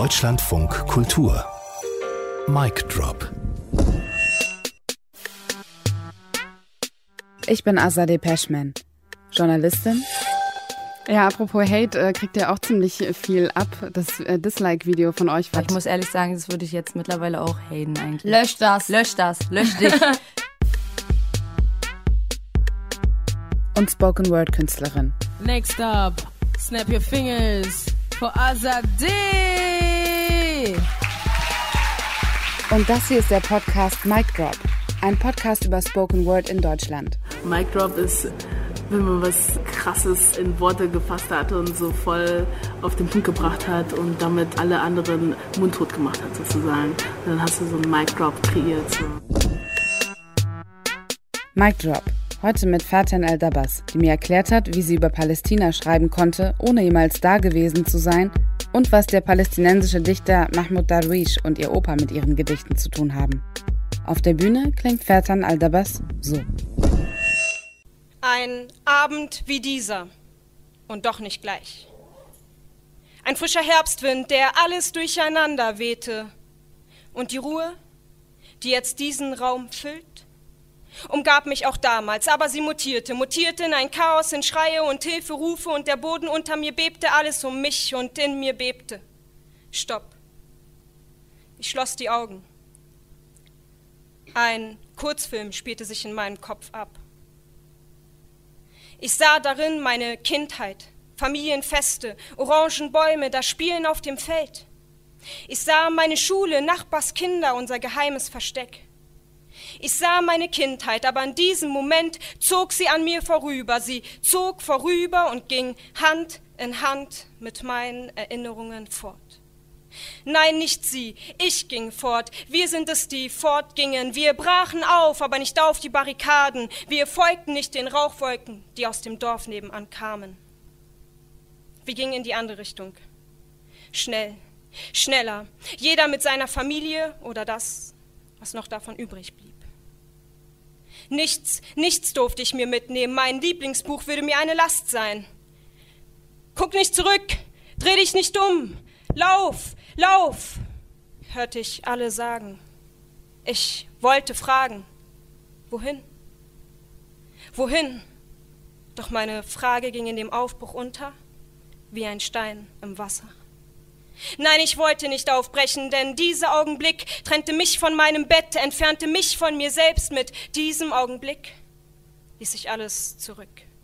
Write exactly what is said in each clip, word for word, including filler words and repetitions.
Deutschlandfunk Kultur. Mic Drop. Ich bin Azadeh Peschman, Journalistin. Ja, apropos Hate, äh, kriegt ihr auch ziemlich viel ab. Das äh, Dislike-Video von euch. Ich muss ehrlich sagen, das würde ich jetzt mittlerweile auch haten eigentlich. Lösch das. Lösch das. Lösch dich. Und Spoken-Word-Künstlerin. Next up, snap your fingers for Azadeh. Und das hier ist der Podcast Mic Drop. Ein Podcast über Spoken Word in Deutschland. Mic Drop ist, wenn man was Krasses in Worte gefasst hat und so voll auf den Punkt gebracht hat und damit alle anderen mundtot gemacht hat sozusagen. Dann hast du so einen Mic Drop kreiert. So. Mic Drop. Heute mit Faten El-Dabas, die mir erklärt hat, wie sie über Palästina schreiben konnte, ohne jemals da gewesen zu sein, und was der palästinensische Dichter Mahmoud Darwish und ihr Opa mit ihren Gedichten zu tun haben. Auf der Bühne klingt Faten El-Dabas so. Ein Abend wie dieser und doch nicht gleich. Ein frischer Herbstwind, der alles durcheinander wehte. Und die Ruhe, die jetzt diesen Raum füllt, umgab mich auch damals, aber sie mutierte, mutierte in ein Chaos, in Schreie und Hilferufe, und der Boden unter mir bebte, alles um mich und in mir bebte. Stopp. Ich schloss die Augen. Ein Kurzfilm spielte sich in meinem Kopf ab. Ich sah darin meine Kindheit, Familienfeste, Orangenbäume, das Spielen auf dem Feld. Ich sah meine Schule, Nachbarskinder, unser geheimes Versteck. Ich sah meine Kindheit, aber in diesem Moment zog sie an mir vorüber. Sie zog vorüber und ging Hand in Hand mit meinen Erinnerungen fort. Nein, nicht sie, ich ging fort. Wir sind es, die fortgingen. Wir brachen auf, aber nicht auf die Barrikaden. Wir folgten nicht den Rauchwolken, die aus dem Dorf nebenan kamen. Wir gingen in die andere Richtung. Schnell, schneller. Jeder mit seiner Familie oder das, was noch davon übrig blieb. Nichts, nichts durfte ich mir mitnehmen. Mein Lieblingsbuch würde mir eine Last sein. Guck nicht zurück, dreh dich nicht um. Lauf, lauf, hörte ich alle sagen. Ich wollte fragen, wohin? Wohin? Doch meine Frage ging in dem Aufbruch unter, wie ein Stein im Wasser. Nein, ich wollte nicht aufbrechen, denn dieser Augenblick trennte mich von meinem Bett, entfernte mich von mir selbst. Mit diesem Augenblick ließ ich alles zurück.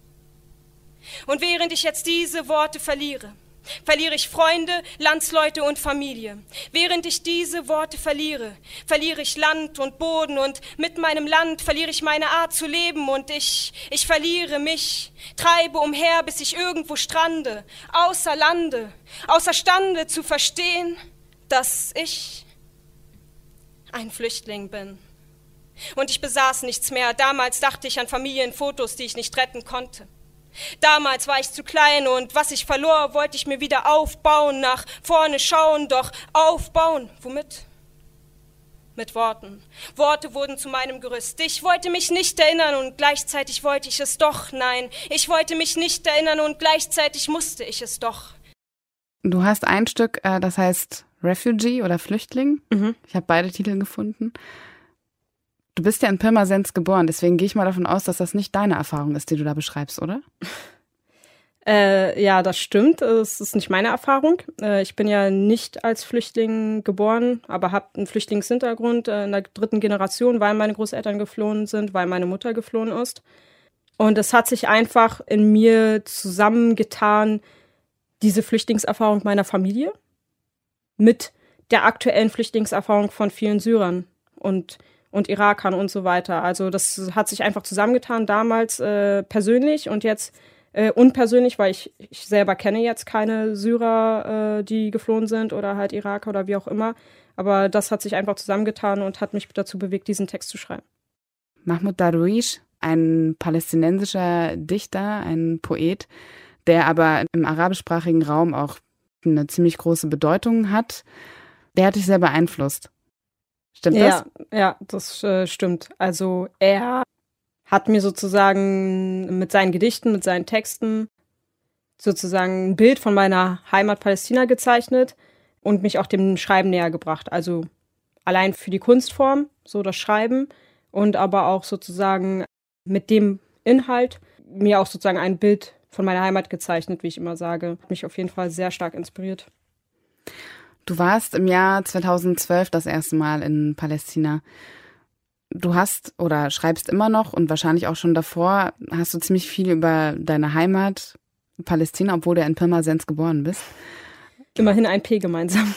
Und während ich jetzt diese Worte verliere, verliere ich Freunde, Landsleute und Familie. Während ich diese Worte verliere, verliere ich Land und Boden, und mit meinem Land verliere ich meine Art zu leben, und ich, ich verliere mich, treibe umher, bis ich irgendwo strande, außer Lande, außerstande zu verstehen, dass ich ein Flüchtling bin. Und ich besaß nichts mehr. Damals dachte ich an Familienfotos, die ich nicht retten konnte. Damals war ich zu klein, und was ich verlor, wollte ich mir wieder aufbauen, nach vorne schauen, doch aufbauen. Womit? Mit Worten. Worte wurden zu meinem Gerüst. Ich wollte mich nicht erinnern, und gleichzeitig wollte ich es doch. Nein, ich wollte mich nicht erinnern, und gleichzeitig musste ich es doch. Du hast ein Stück, äh, das heißt Refugee oder Flüchtling. Mhm. Ich habe beide Titel gefunden. Du bist ja in Pirmasens geboren, deswegen gehe ich mal davon aus, dass das nicht deine Erfahrung ist, die du da beschreibst, oder? Äh, ja, das stimmt. Es ist nicht meine Erfahrung. Äh, ich bin ja nicht als Flüchtling geboren, aber habe einen Flüchtlingshintergrund äh, in der dritten Generation, weil meine Großeltern geflohen sind, weil meine Mutter geflohen ist. Und es hat sich einfach in mir zusammengetan, diese Flüchtlingserfahrung meiner Familie mit der aktuellen Flüchtlingserfahrung von vielen Syrern und und Irakern und so weiter. Also das hat sich einfach zusammengetan, damals äh, persönlich und jetzt äh, unpersönlich, weil ich, ich selber kenne jetzt keine Syrer, äh, die geflohen sind oder halt Iraker oder wie auch immer. Aber das hat sich einfach zusammengetan und hat mich dazu bewegt, diesen Text zu schreiben. Mahmoud Darwish, ein palästinensischer Dichter, ein Poet, der aber im arabischsprachigen Raum auch eine ziemlich große Bedeutung hat, der hat dich sehr beeinflusst. Stimmt das? Ja, ja, das äh, stimmt. Also er hat mir sozusagen mit seinen Gedichten, mit seinen Texten sozusagen ein Bild von meiner Heimat Palästina gezeichnet und mich auch dem Schreiben näher gebracht. Also allein für die Kunstform, so das Schreiben und aber auch sozusagen mit dem Inhalt mir auch sozusagen ein Bild von meiner Heimat gezeichnet, wie ich immer sage. Mich auf jeden Fall sehr stark inspiriert. Du warst im Jahr zweitausendzwölf das erste Mal in Palästina. Du hast oder schreibst immer noch und wahrscheinlich auch schon davor, hast du ziemlich viel über deine Heimat, Palästina, obwohl du in Pirmasens geboren bist. Immerhin ein P gemeinsam.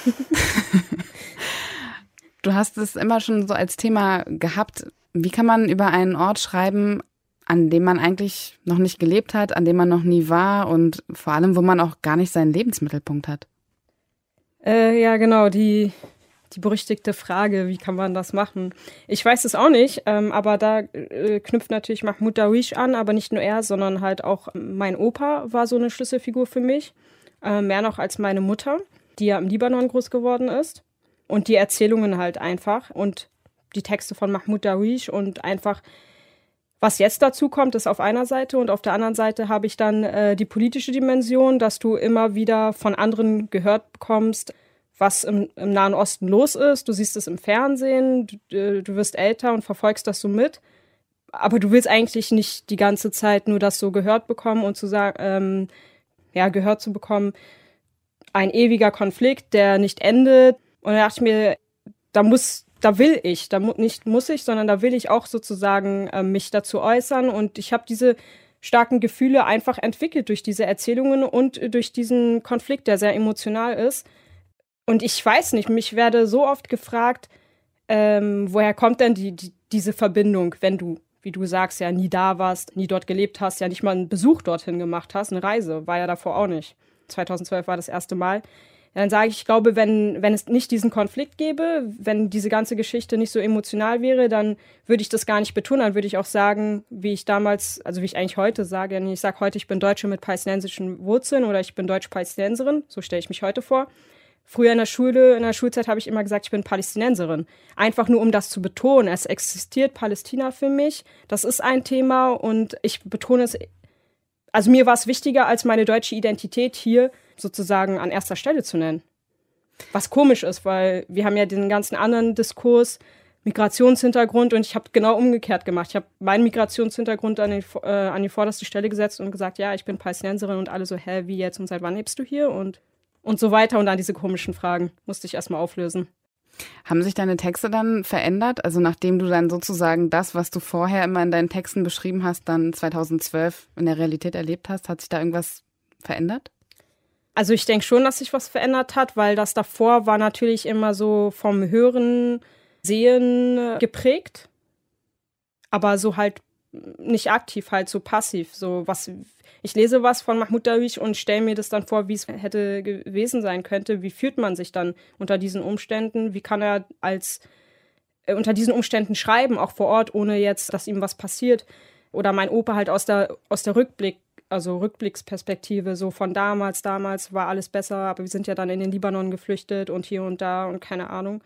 Du hast es immer schon so als Thema gehabt. Wie kann man über einen Ort schreiben, an dem man eigentlich noch nicht gelebt hat, an dem man noch nie war und vor allem, wo man auch gar nicht seinen Lebensmittelpunkt hat? Äh, ja, genau, die, die berüchtigte Frage, wie kann man das machen? Ich weiß es auch nicht, ähm, aber da äh, knüpft natürlich Mahmoud Darwish an, aber nicht nur er, sondern halt auch mein Opa war so eine Schlüsselfigur für mich, äh, mehr noch als meine Mutter, die ja im Libanon groß geworden ist. Und die Erzählungen halt einfach und die Texte von Mahmoud Darwish und einfach, was jetzt dazu kommt, ist auf einer Seite und auf der anderen Seite habe ich dann äh, die politische Dimension, dass du immer wieder von anderen gehört bekommst, was im, im Nahen Osten los ist. Du siehst es im Fernsehen, du, du wirst älter und verfolgst das so mit. Aber du willst eigentlich nicht die ganze Zeit nur das so gehört bekommen und zu sagen, ähm, ja, gehört zu bekommen, ein ewiger Konflikt, der nicht endet. Und da dachte ich mir, da muss, da will ich, da mu- nicht muss ich, sondern da will ich auch sozusagen äh, mich dazu äußern. Und ich habe diese starken Gefühle einfach entwickelt durch diese Erzählungen und äh, durch diesen Konflikt, der sehr emotional ist. Und ich weiß nicht, mich werde so oft gefragt, ähm, woher kommt denn die, die, diese Verbindung, wenn du, wie du sagst, ja nie da warst, nie dort gelebt hast, ja nicht mal einen Besuch dorthin gemacht hast, eine Reise, war ja davor auch nicht. zweitausendzwölf war das erste Mal. Ja, dann sage ich, ich glaube, wenn, wenn es nicht diesen Konflikt gäbe, wenn diese ganze Geschichte nicht so emotional wäre, dann würde ich das gar nicht betonen. Dann würde ich auch sagen, wie ich damals, also wie ich eigentlich heute sage, ich sage heute, ich bin Deutsche mit palästinensischen Wurzeln oder ich bin Deutsch-Palästinenserin, so stelle ich mich heute vor. Früher in der Schule, in der Schulzeit habe ich immer gesagt, ich bin Palästinenserin. Einfach nur, um das zu betonen. Es existiert Palästina für mich, das ist ein Thema und ich betone es, also mir war es wichtiger, als meine deutsche Identität hier sozusagen an erster Stelle zu nennen. Was komisch ist, weil wir haben ja den ganzen anderen Diskurs, Migrationshintergrund und ich habe genau umgekehrt gemacht. Ich habe meinen Migrationshintergrund an die, äh, an die vorderste Stelle gesetzt und gesagt, ja, ich bin Palästinenserin und alle so, hä, wie jetzt und seit wann lebst du hier? Und, und so weiter und dann diese komischen Fragen musste ich erstmal auflösen. Haben sich deine Texte dann verändert? Also nachdem du dann sozusagen das, was du vorher immer in deinen Texten beschrieben hast, dann zweitausendzwölf in der Realität erlebt hast, hat sich da irgendwas verändert? Also ich denke schon, dass sich was verändert hat, weil das davor war natürlich immer so vom Hören, Sehen geprägt, aber so halt nicht aktiv, halt so passiv. So was, ich lese was von Mahmoud Darwish und stelle mir das dann vor, wie es hätte gewesen sein könnte. Wie fühlt man sich dann unter diesen Umständen? Wie kann er als äh, unter diesen Umständen schreiben, auch vor Ort, ohne jetzt, dass ihm was passiert? Oder mein Opa halt aus der, aus der Rückblick, also Rückblicksperspektive, so von damals, damals war alles besser, aber wir sind ja dann in den Libanon geflüchtet und hier und da und keine Ahnung.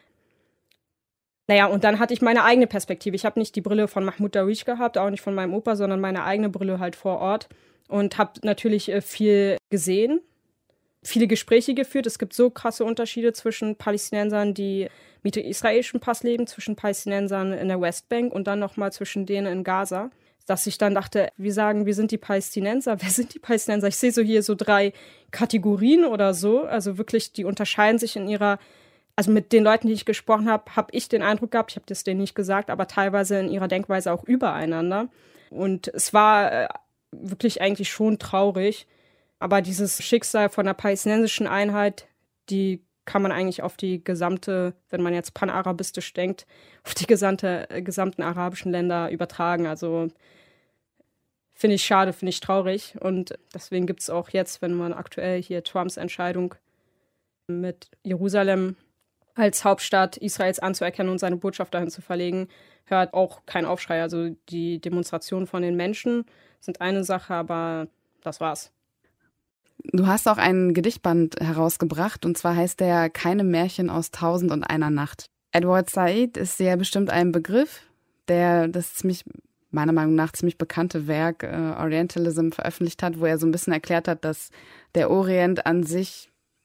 Naja, und dann hatte ich meine eigene Perspektive. Ich habe nicht die Brille von Mahmoud Darwish gehabt, auch nicht von meinem Opa, sondern meine eigene Brille halt vor Ort und habe natürlich äh, viel gesehen, viele Gespräche geführt. Es gibt so krasse Unterschiede zwischen Palästinensern, die mit dem israelischen Pass leben, zwischen Palästinensern in der Westbank und dann nochmal zwischen denen in Gaza, dass ich dann dachte, wir sagen, wir sind die Palästinenser. Wer sind die Palästinenser? Ich sehe so hier so drei Kategorien oder so. Also wirklich, die unterscheiden sich in ihrer, also mit den Leuten, die ich gesprochen habe, habe ich den Eindruck gehabt, ich habe das denen nicht gesagt, aber teilweise in ihrer Denkweise auch übereinander. Und es war äh, wirklich eigentlich schon traurig. Aber dieses Schicksal von der palästinensischen Einheit, die kann man eigentlich auf die gesamte, wenn man jetzt panarabistisch denkt, auf die gesamte, äh, gesamten arabischen Länder übertragen. Also finde ich schade, finde ich traurig. Und deswegen gibt es auch jetzt, wenn man aktuell hier Trumps Entscheidung mit Jerusalem als Hauptstadt Israels anzuerkennen und seine Botschaft dahin zu verlegen, hört auch kein Aufschrei. Also die Demonstrationen von den Menschen sind eine Sache, aber das war's. Du hast auch einen Gedichtband herausgebracht und zwar heißt der Keine Märchen aus Tausend und einer Nacht. Edward Said ist ja bestimmt ein Begriff, der das ziemlich, meiner Meinung nach ziemlich bekannte Werk äh, Orientalism veröffentlicht hat, wo er so ein bisschen erklärt hat, dass der Orient an sich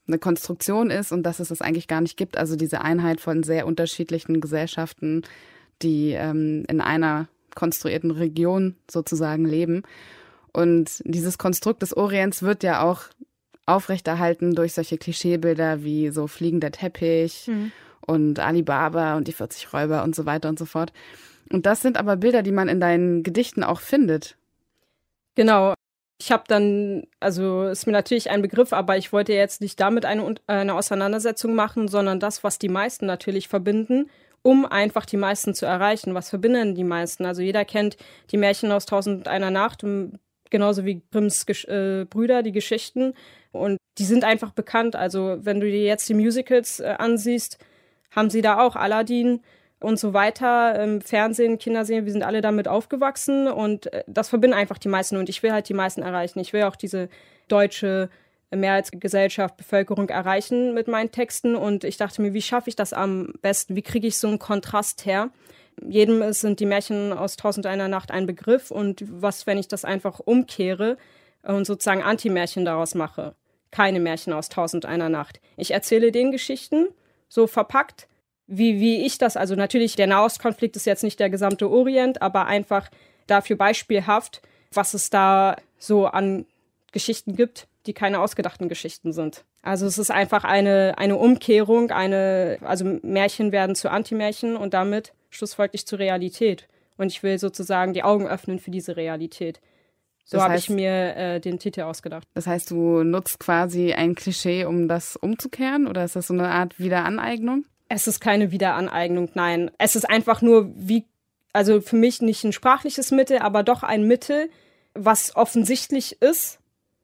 eine Konstruktion ist und dass es das eigentlich gar nicht gibt. Also diese Einheit von sehr unterschiedlichen Gesellschaften, die ähm, in einer konstruierten Region sozusagen leben. Und dieses Konstrukt des Orients wird ja auch aufrechterhalten durch solche Klischeebilder wie so fliegender Teppich mhm. und Alibaba und die vierzig Räuber und so weiter und so fort. Und das sind aber Bilder, die man in deinen Gedichten auch findet. Genau. Ich habe dann, also ist mir natürlich ein Begriff, aber ich wollte jetzt nicht damit eine, eine Auseinandersetzung machen, sondern das, was die meisten natürlich verbinden, um einfach die meisten zu erreichen. Was verbinden die meisten? Also jeder kennt die Märchen aus Tausend und einer Nacht, genauso wie Grimms Gesch- äh, Brüder, die Geschichten. Und die sind einfach bekannt. Also wenn du dir jetzt die Musicals äh, ansiehst, haben sie da auch Aladdin und so weiter, im Fernsehen, Kinderserien, wir sind alle damit aufgewachsen und das verbinden einfach die meisten und ich will halt die meisten erreichen. Ich will auch diese deutsche Mehrheitsgesellschaft, Bevölkerung erreichen mit meinen Texten und ich dachte mir, wie schaffe ich das am besten? Wie kriege ich so einen Kontrast her? Jedem sind die Märchen aus Tausend und einer Nacht ein Begriff und was, wenn ich das einfach umkehre und sozusagen Anti-Märchen daraus mache? Keine Märchen aus Tausend und einer Nacht. Ich erzähle den Geschichten, so verpackt, Wie, wie ich das, also natürlich, der Nahostkonflikt ist jetzt nicht der gesamte Orient, aber einfach dafür beispielhaft, was es da so an Geschichten gibt, die keine ausgedachten Geschichten sind. Also es ist einfach eine, eine Umkehrung, eine, also Märchen werden zu Antimärchen und damit schlussfolglich zur Realität. Und ich will sozusagen die Augen öffnen für diese Realität. So habe ich mir äh, den Titel ausgedacht. Das heißt, du nutzt quasi ein Klischee, um das umzukehren? Oder ist das so eine Art Wiederaneignung? Es ist keine Wiederaneignung, nein. Es ist einfach nur, wie, also für mich nicht ein sprachliches Mittel, aber doch ein Mittel, was offensichtlich ist,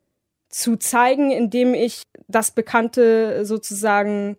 zu zeigen, indem ich das Bekannte sozusagen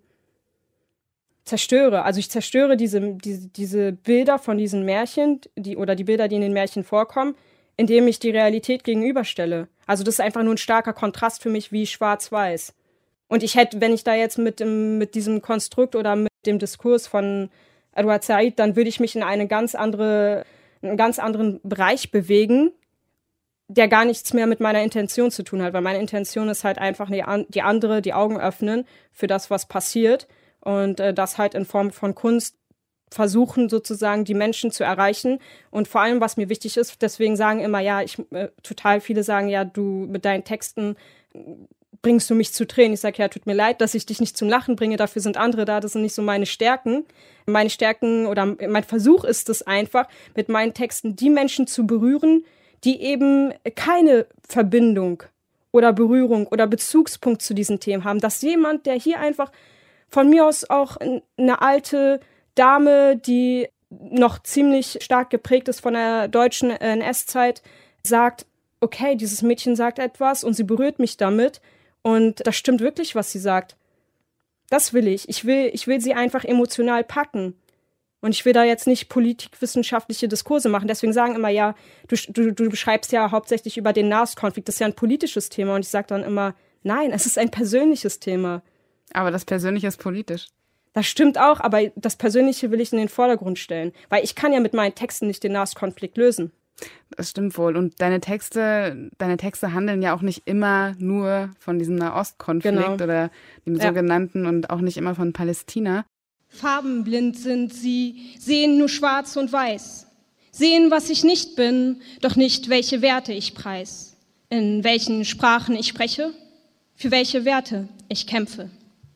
zerstöre. Also ich zerstöre diese, diese, diese Bilder von diesen Märchen, die, oder die Bilder, die in den Märchen vorkommen, indem ich die Realität gegenüberstelle. Also das ist einfach nur ein starker Kontrast für mich wie schwarz-weiß. Und ich hätte, wenn ich da jetzt mit, dem, mit diesem Konstrukt oder mit dem Diskurs von Edward Said, dann würde ich mich in eine ganz andere, einen ganz anderen Bereich bewegen, der gar nichts mehr mit meiner Intention zu tun hat. Weil meine Intention ist halt einfach die, die andere, die Augen öffnen für das, was passiert. Und äh, das halt in Form von Kunst versuchen, sozusagen die Menschen zu erreichen. Und vor allem, was mir wichtig ist, deswegen sagen immer, ja, ich äh, total viele sagen, ja, du mit deinen Texten bringst du mich zu Tränen. Ich sage, ja, tut mir leid, dass ich dich nicht zum Lachen bringe, dafür sind andere da, das sind nicht so meine Stärken. Meine Stärken oder mein Versuch ist es einfach, mit meinen Texten die Menschen zu berühren, die eben keine Verbindung oder Berührung oder Bezugspunkt zu diesen Themen haben. Dass jemand, der hier einfach von mir aus auch eine alte Dame, die noch ziemlich stark geprägt ist von der deutschen N S-Zeit, sagt, okay, dieses Mädchen sagt etwas und sie berührt mich damit. Und das stimmt wirklich, was sie sagt. Das will ich. Ich will, ich will sie einfach emotional packen. Und ich will da jetzt nicht politikwissenschaftliche Diskurse machen. Deswegen sagen immer, ja, du, du, du beschreibst ja hauptsächlich über den Nahostkonflikt. Das ist ja ein politisches Thema. Und ich sage dann immer, nein, es ist ein persönliches Thema. Aber das Persönliche ist politisch. Das stimmt auch, aber das Persönliche will ich in den Vordergrund stellen. Weil ich kann ja mit meinen Texten nicht den Nahostkonflikt lösen. Das stimmt wohl. Und deine Texte, deine Texte handeln ja auch nicht immer nur von diesem Nahostkonflikt genau. oder dem sogenannten ja. und auch nicht immer von Palästina. Farbenblind sind sie, sehen nur schwarz und weiß, sehen, was ich nicht bin, doch nicht, welche Werte ich preis, in welchen Sprachen ich spreche, für welche Werte ich kämpfe.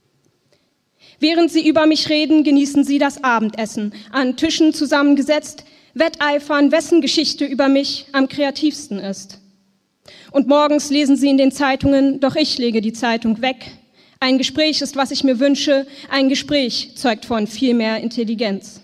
Während sie über mich reden, genießen sie das Abendessen, an Tischen zusammengesetzt, wetteifern, wessen Geschichte über mich am kreativsten ist. Und morgens lesen sie in den Zeitungen, doch ich lege die Zeitung weg. Ein Gespräch ist, was ich mir wünsche, ein Gespräch zeugt von viel mehr Intelligenz.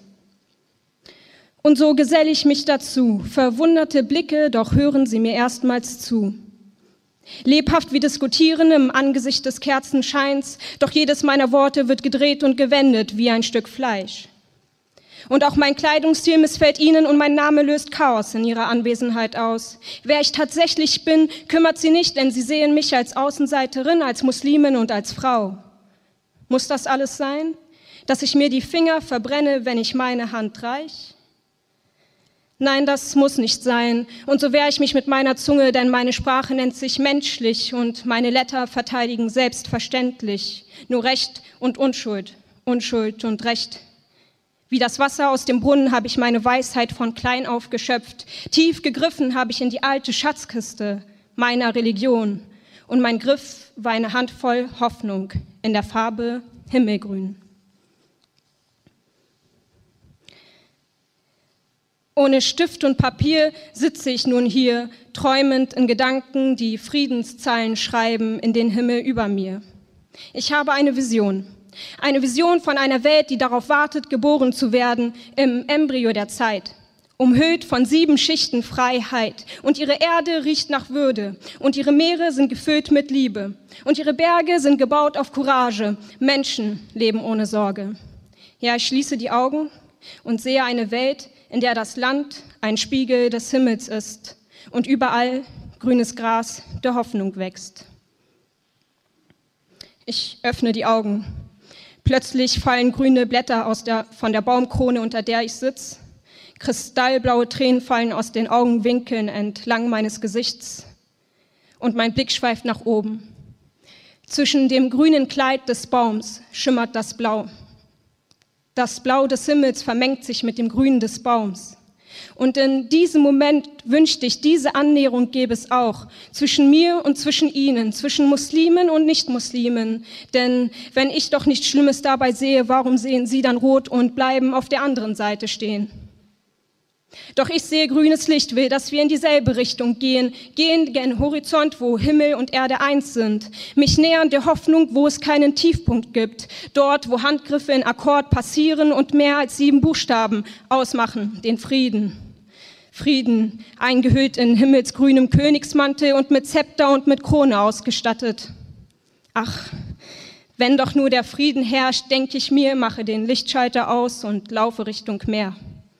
Und so gesell ich mich dazu, verwunderte Blicke, doch hören sie mir erstmals zu. Lebhaft wie diskutieren im Angesicht des Kerzenscheins, doch jedes meiner Worte wird gedreht und gewendet wie ein Stück Fleisch. Und auch mein Kleidungsstil missfällt ihnen und mein Name löst Chaos in ihrer Anwesenheit aus. Wer ich tatsächlich bin, kümmert sie nicht, denn sie sehen mich als Außenseiterin, als Muslimin und als Frau. Muss das alles sein? Dass ich mir die Finger verbrenne, wenn ich meine Hand reich? Nein, das muss nicht sein. Und so wehre ich mich mit meiner Zunge, denn meine Sprache nennt sich menschlich und meine Letter verteidigen selbstverständlich nur Recht und Unschuld, Unschuld und Recht. Wie das Wasser aus dem Brunnen habe ich meine Weisheit von klein auf geschöpft. Tief gegriffen habe ich in die alte Schatzkiste meiner Religion. Und mein Griff war eine Handvoll Hoffnung in der Farbe Himmelgrün. Ohne Stift und Papier sitze ich nun hier, träumend in Gedanken, die Friedenszeilen schreiben in den Himmel über mir. Ich habe eine Vision. Eine Vision von einer Welt, die darauf wartet, geboren zu werden, im Embryo der Zeit. Umhüllt von sieben Schichten Freiheit. Und ihre Erde riecht nach Würde. Und ihre Meere sind gefüllt mit Liebe. Und ihre Berge sind gebaut auf Courage. Menschen leben ohne Sorge. Ja, ich schließe die Augen und sehe eine Welt, in der das Land ein Spiegel des Himmels ist und überall grünes Gras der Hoffnung wächst. Ich öffne die Augen. Plötzlich fallen grüne Blätter aus der, von der Baumkrone, unter der ich sitze. Kristallblaue Tränen fallen aus den Augenwinkeln entlang meines Gesichts. Und mein Blick schweift nach oben. Zwischen dem grünen Kleid des Baums schimmert das Blau. Das Blau des Himmels vermengt sich mit dem Grün des Baums. Und in diesem Moment wünschte ich, diese Annäherung gäbe es auch zwischen mir und zwischen ihnen, zwischen Muslimen und Nicht-Muslimen. Denn wenn ich doch nichts Schlimmes dabei sehe, warum sehen sie dann rot und bleiben auf der anderen Seite stehen? Doch ich sehe grünes Licht, will, dass wir in dieselbe Richtung gehen, gehen gen Horizont, wo Himmel und Erde eins sind. Mich nähern der Hoffnung, wo es keinen Tiefpunkt gibt. Dort, wo Handgriffe in Akkord passieren und mehr als sieben Buchstaben ausmachen, den Frieden. Frieden, eingehüllt in himmelsgrünem Königsmantel und mit Zepter und mit Krone ausgestattet. Ach, wenn doch nur der Frieden herrscht, denke ich mir, mache den Lichtschalter aus und laufe Richtung Meer.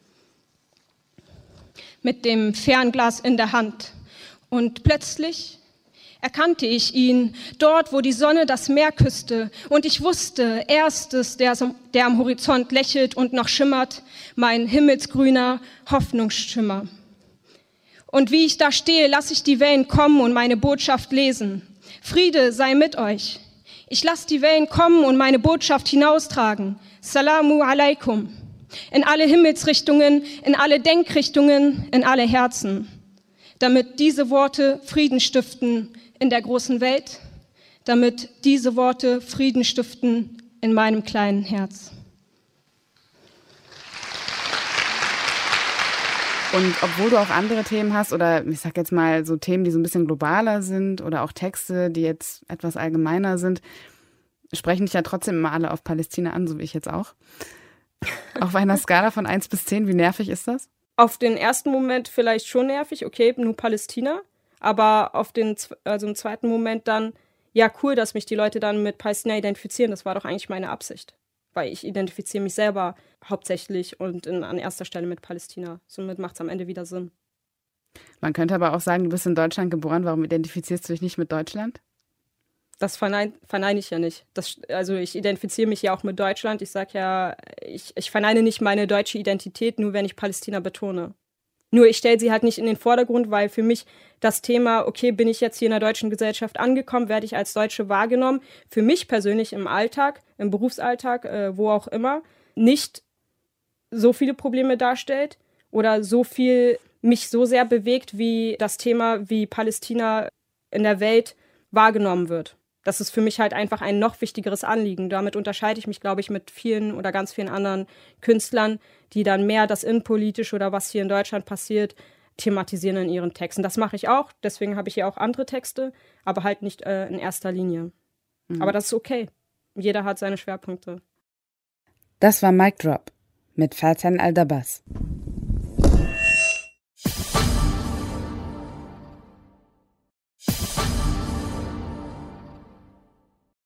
Mit dem Fernglas in der Hand. Und plötzlich erkannte ich ihn, dort, wo die Sonne das Meer küsste. Und ich wusste, er ist es, der, der am Horizont lächelt und noch schimmert, mein himmelsgrüner Hoffnungsschimmer. Und wie ich da stehe, lasse ich die Wellen kommen und meine Botschaft lesen. Friede sei mit euch. Ich lasse die Wellen kommen und meine Botschaft hinaustragen. Salamu alaikum. In alle Himmelsrichtungen, in alle Denkrichtungen, in alle Herzen, damit diese Worte Frieden stiften in der großen Welt, damit diese Worte Frieden stiften in meinem kleinen Herz. Und obwohl du auch andere Themen hast oder ich sag jetzt mal so Themen, die so ein bisschen globaler sind oder auch Texte, die jetzt etwas allgemeiner sind, sprechen dich ja trotzdem immer alle auf Palästina an, so wie ich jetzt auch. Auf einer Skala von eins bis zehn, wie nervig ist das? Auf den ersten Moment vielleicht schon nervig, okay, nur Palästina. Aber auf den, also im zweiten Moment dann, ja cool, dass mich die Leute dann mit Palästina identifizieren. Das war doch eigentlich meine Absicht. Weil ich identifiziere mich selber hauptsächlich und in, an erster Stelle mit Palästina. Somit macht es am Ende wieder Sinn. Man könnte aber auch sagen, du bist in Deutschland geboren, warum identifizierst du dich nicht mit Deutschland? Das verneine, verneine ich ja nicht. Das, also ich identifiziere mich ja auch mit Deutschland. Ich sage ja, ich, ich verneine nicht meine deutsche Identität, nur wenn ich Palästina betone. Nur ich stelle sie halt nicht in den Vordergrund, weil für mich das Thema, okay, bin ich jetzt hier in der deutschen Gesellschaft angekommen, werde ich als Deutsche wahrgenommen, für mich persönlich im Alltag, im Berufsalltag, äh, wo auch immer, nicht so viele Probleme darstellt oder so viel mich so sehr bewegt, wie das Thema, wie Palästina in der Welt wahrgenommen wird. Das ist für mich halt einfach ein noch wichtigeres Anliegen. Damit unterscheide ich mich, glaube ich, mit vielen oder ganz vielen anderen Künstlern, die dann mehr das Innenpolitische oder was hier in Deutschland passiert, thematisieren in ihren Texten. Das mache ich auch, deswegen habe ich hier auch andere Texte, aber halt nicht äh, in erster Linie. Mhm. Aber das ist okay. Jeder hat seine Schwerpunkte. Das war Mic Drop mit Farzan Al-Dabbas.